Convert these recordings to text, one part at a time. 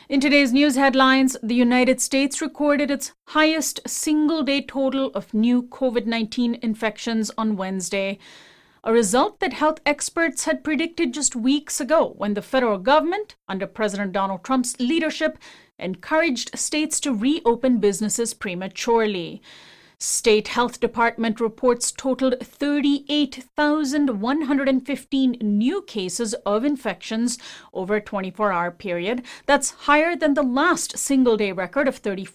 In today's news headlines, the United States recorded its highest single-day total of new COVID-19 infections on Wednesday, a result that health experts had predicted just weeks ago when the federal government, under President Donald Trump's leadership, encouraged states to reopen businesses prematurely. State Health Department reports totaled 38,115 new cases of infections over a 24-hour period. That's higher than the last single-day record of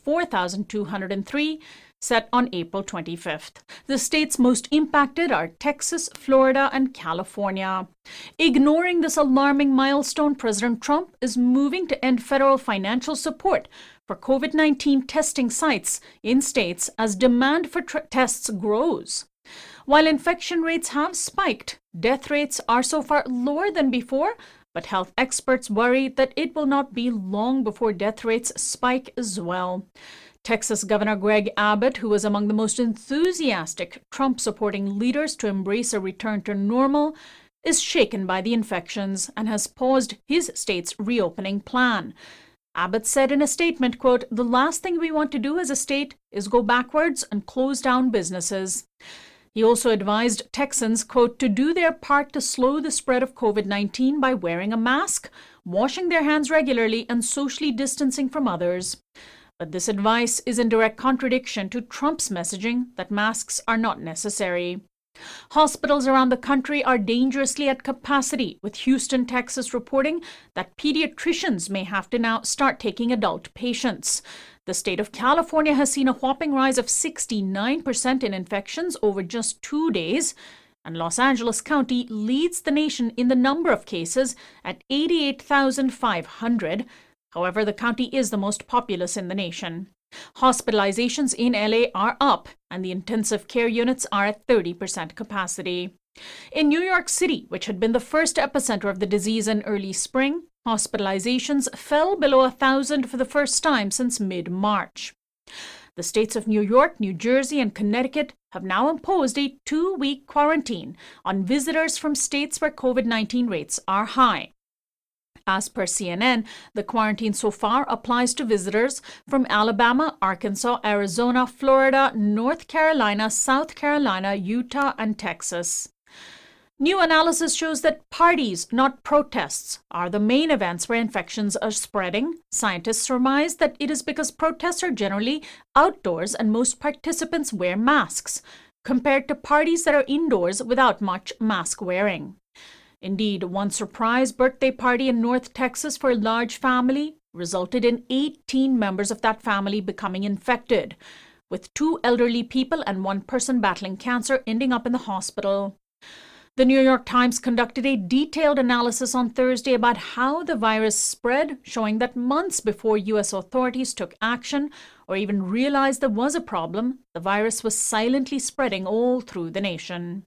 34,203 set on April 25th. The states most impacted are Texas, Florida, and California. Ignoring this alarming milestone, President Trump is moving to end federal financial support for COVID-19 testing sites in states as demand for tests grows. While infection rates have spiked, death rates are so far lower than before, but health experts worry that it will not be long before death rates spike as well. Texas Governor Greg Abbott, who was among the most enthusiastic Trump-supporting leaders to embrace a return to normal, is shaken by the infections and has paused his state's reopening plan. Abbott said in a statement, quote, "The last thing we want to do as a state is go backwards and close down businesses." He also advised Texans, quote, to do their part to slow the spread of COVID-19 by wearing a mask, washing their hands regularly, and socially distancing from others. But this advice is in direct contradiction to Trump's messaging that masks are not necessary. Hospitals around the country are dangerously at capacity, with Houston, Texas reporting that pediatricians may have to now start taking adult patients. The state of California has seen a whopping rise of 69% in infections over just 2 days, and Los Angeles County leads the nation in the number of cases at 88,500. However, the county is the most populous in the nation. Hospitalizations in LA are up, and the intensive care units are at 30% capacity. In New York City, which had been the first epicenter of the disease in early spring, hospitalizations fell below 1,000 for the first time since mid-March. The states of New York, New Jersey, and Connecticut have now imposed a 2-week quarantine on visitors from states where COVID-19 rates are high. As per CNN, the quarantine so far applies to visitors from Alabama, Arkansas, Arizona, Florida, North Carolina, South Carolina, Utah, and Texas. New analysis shows that parties, not protests, are the main events where infections are spreading. Scientists surmise that it is because protests are generally outdoors and most participants wear masks, compared to parties that are indoors without much mask wearing. Indeed, one surprise birthday party in North Texas for a large family resulted in 18 members of that family becoming infected, with 2 elderly people and 1 person battling cancer ending up in the hospital. The New York Times conducted a detailed analysis on Thursday about how the virus spread, showing that months before U.S. authorities took action or even realized there was a problem, the virus was silently spreading all through the nation.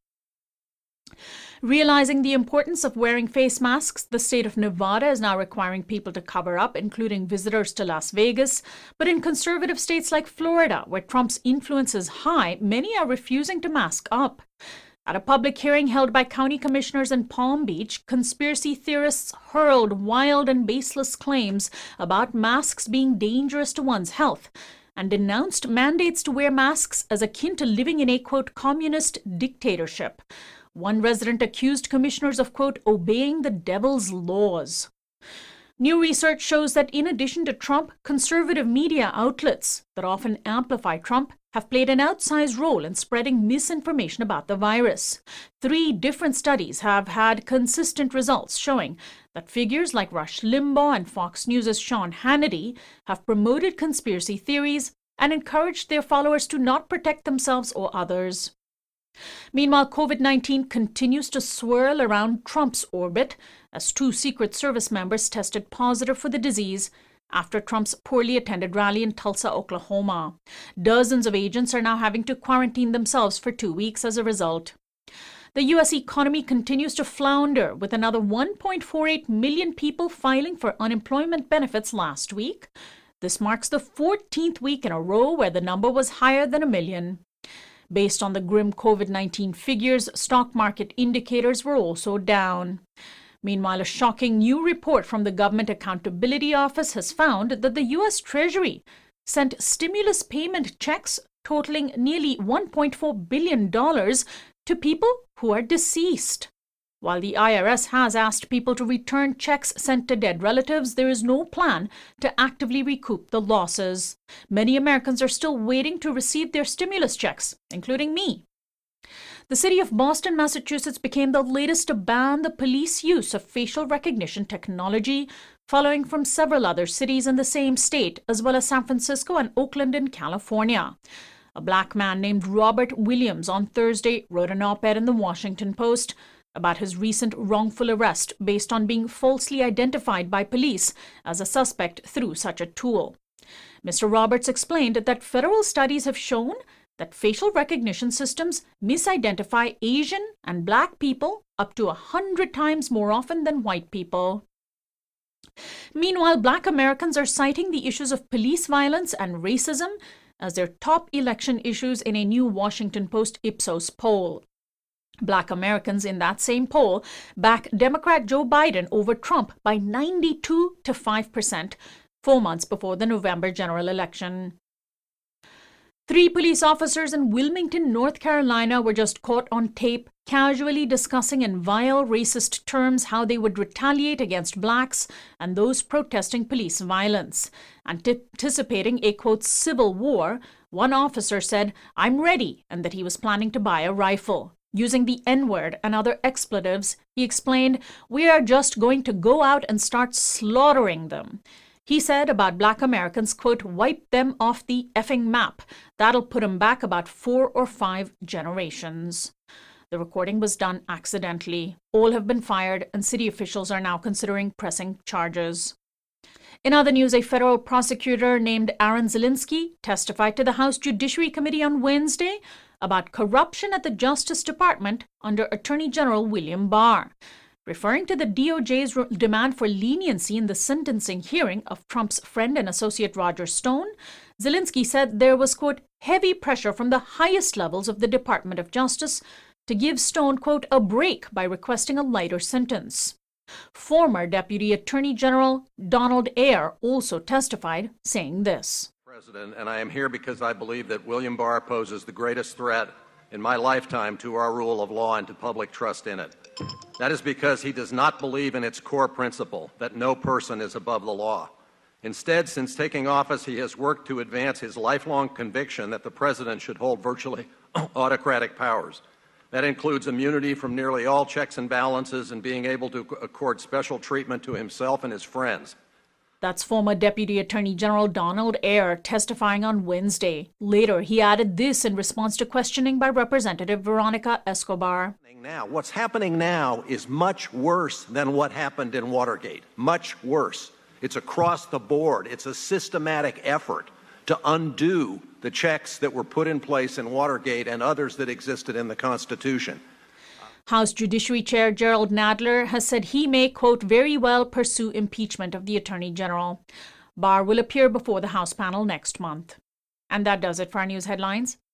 Realizing the importance of wearing face masks, the state of Nevada is now requiring people to cover up, including visitors to Las Vegas. But in conservative states like Florida, where Trump's influence is high, many are refusing to mask up. At a public hearing held by county commissioners in Palm Beach, conspiracy theorists hurled wild and baseless claims about masks being dangerous to one's health and denounced mandates to wear masks as akin to living in a, quote, communist dictatorship. One resident accused commissioners of, quote, obeying the devil's laws. New research shows that in addition to Trump, conservative media outlets that often amplify Trump have played an outsized role in spreading misinformation about the virus. 3 different studies have had consistent results showing that figures like Rush Limbaugh and Fox News' Sean Hannity have promoted conspiracy theories and encouraged their followers to not protect themselves or others. Meanwhile, COVID-19 continues to swirl around Trump's orbit as 2 Secret Service members tested positive for the disease after Trump's poorly attended rally in Tulsa, Oklahoma. Dozens of agents are now having to quarantine themselves for 2 weeks as a result. The U.S. economy continues to flounder, with another 1.48 million people filing for unemployment benefits last week. This marks the 14th week in a row where the number was higher than 1 million. Based on the grim COVID-19 figures, stock market indicators were also down. Meanwhile, a shocking new report from the Government Accountability Office has found that the U.S. Treasury sent stimulus payment checks totaling nearly $1.4 billion to people who are deceased. While the IRS has asked people to return checks sent to dead relatives, there is no plan to actively recoup the losses. Many Americans are still waiting to receive their stimulus checks, including me. The city of Boston, Massachusetts became the latest to ban the police use of facial recognition technology, following from several other cities in the same state, as well as San Francisco and Oakland in California. A black man named Robert Williams on Thursday wrote an op-ed in the Washington Post about his recent wrongful arrest based on being falsely identified by police as a suspect through such a tool. Mr. Roberts explained that federal studies have shown that facial recognition systems misidentify Asian and black people up to 100 times more often than white people. Meanwhile, black Americans are citing the issues of police violence and racism as their top election issues in a new Washington Post Ipsos poll. Black Americans in that same poll back Democrat Joe Biden over Trump by 92 to 5%, 4 months before the November general election. 3 police officers in Wilmington, North Carolina were just caught on tape casually discussing in vile racist terms how they would retaliate against blacks and those protesting police violence. Anticipating a, quote, civil war, one officer said, "I'm ready," and that he was planning to buy a rifle. Using the N-word and other expletives, he explained, "We are just going to go out and start slaughtering them." He said about black Americans, quote, "wipe them off the effing map. That'll put them back about 4 or 5 generations." The recording was done accidentally. All have been fired, and city officials are now considering pressing charges. In other news, a federal prosecutor named Aaron Zielinski testified to the House Judiciary Committee on Wednesday about corruption at the Justice Department under Attorney General William Barr. Referring to the DOJ's demand for leniency in the sentencing hearing of Trump's friend and associate Roger Stone, Zielinski said there was, quote, heavy pressure from the highest levels of the Department of Justice to give Stone, quote, a break by requesting a lighter sentence. Former Deputy Attorney General Donald Ayer also testified, saying this. President, and I am here because I believe that William Barr poses the greatest threat in my lifetime to our rule of law and to public trust in it. That is because he does not believe in its core principle that no person is above the law. Instead, since taking office, he has worked to advance his lifelong conviction that the president should hold virtually autocratic powers. That includes immunity from nearly all checks and balances and being able to accord special treatment to himself and his friends. That's former Deputy Attorney General Donald Ayer testifying on Wednesday. Later, he added this in response to questioning by Representative Veronica Escobar. What's happening now is much worse than what happened in Watergate. Much worse. It's across the board. It's a systematic effort to undo the checks that were put in place in Watergate and others that existed in the Constitution. House Judiciary Chair Gerald Nadler has said he may, quote, very well pursue impeachment of the Attorney General. Barr will appear before the House panel next month. And that does it for our news headlines.